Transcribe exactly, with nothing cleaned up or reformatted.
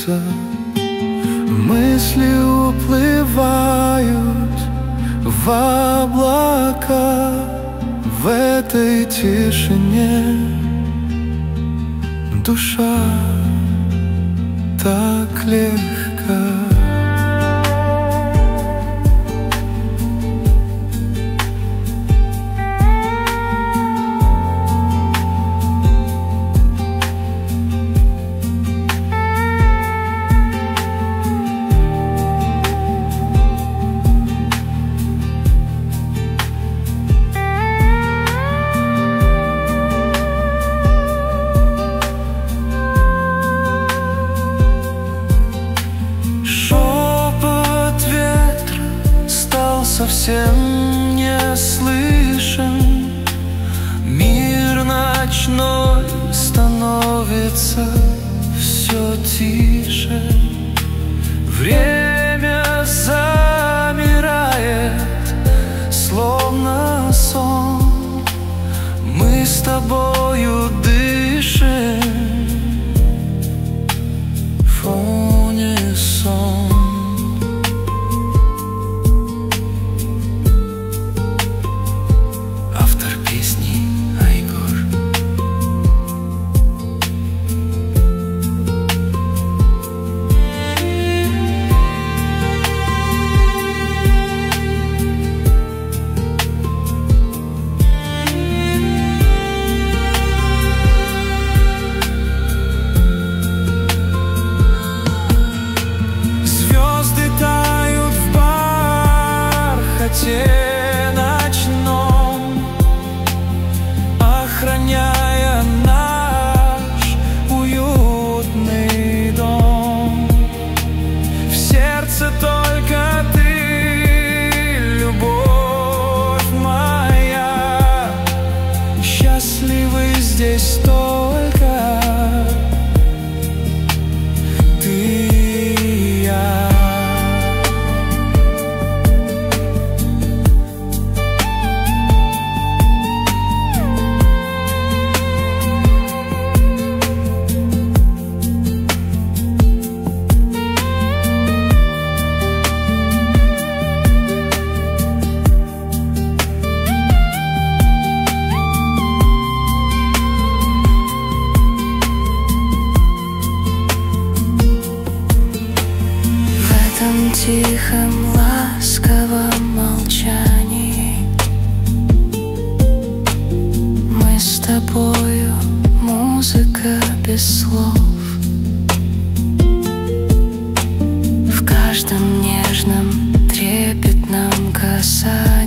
снится. Мысли уплывают в облака. В этой тишине душа так легка. Совсем не слышен. Мир ночной становится все тише. Время замирает, словно сон. Мы с тобою дышим в унисон. Ночном, охраняя наш уютный дом. В сердце только ты, любовь моя. Счастливы здесь только ты и я. В тихом, ласковом молчании мы с тобою, музыка без слов. В каждом нежном, трепетном касании